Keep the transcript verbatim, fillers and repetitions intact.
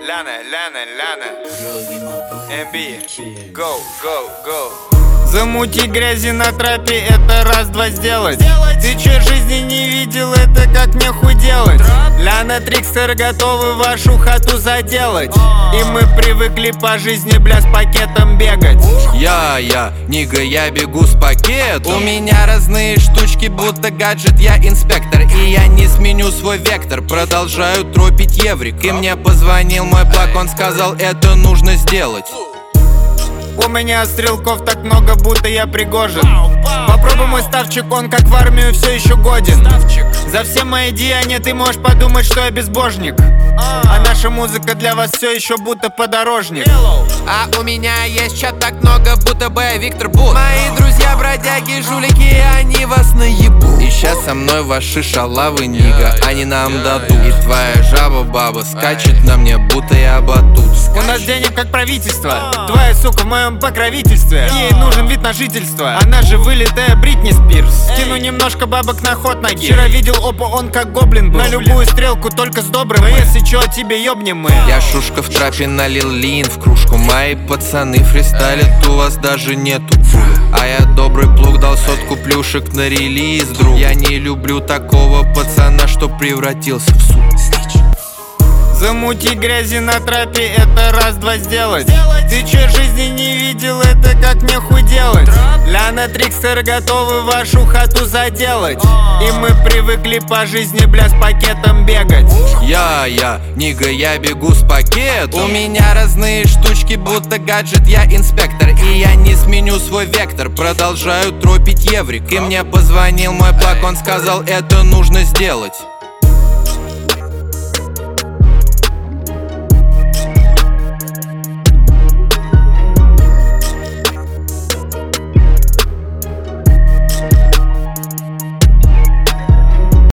Ляна, Ляна, Ляна, эм би, go, go, go. Замути грязи на трапе, это раз-два сделать. Ты чё жизни не видел, это как мне хуй делать. Ляна, Трикстер готовы вашу хату заделать. И мы привыкли по жизни, бля, с пакетом бегать. Я, я, нига, я бегу с пакетом. У меня разные штучки, будто гаджет, я инспектор. И я не сменю свой вектор, продолжаю тропить еврик. И мне позвонил мой плак, он сказал, это нужно сделать. У меня стрелков так много, будто я пригожен. Попробуй мой ставчик, он как в армию все еще годен. За все мои деяния ты можешь подумать, что я безбожник. А наша музыка для вас все еще будто подорожник. А у меня есть чат так много, будто бы я Виктор Бут. Мои друзья бродяги, жулики, они вас наебут. И щас со мной ваши шалавы, нига, они нам дадут. И твоя жаба, баба, скачет на мне, будто я батут. У нас денег как правительство, твоя сука в моем покровительстве. Ей нужен вид на жительство, она же вылитая Бритни Спирс. Скину немножко бабок на ход ноги. Вчера видел опа, он как гоблин был. На любую стрелку только с добрым. Но если чё, тебе ёбнем мы. Я шушка в трапе налил лин в кружку. Мои пацаны фристайлят, у вас даже нету пули. А я добрый плуг, дал сотку плюшек на релиз, друг. Я не люблю такого пацана, что превратился в суп. Замути грязи на трапе, это раз-два сделать. Ты чё жизни не видел, это как мне хуй делать. Ляна, Трикстер готовы вашу хату заделать. И мы привыкли по жизни, бля, с пакетом бегать. Я, я, нига, я бегу с пакетом. У меня разные штучки, будто гаджет, я инспектор. И я не сменю свой вектор, продолжаю тропить еврик. И мне позвонил мой плак, он сказал, это нужно сделать.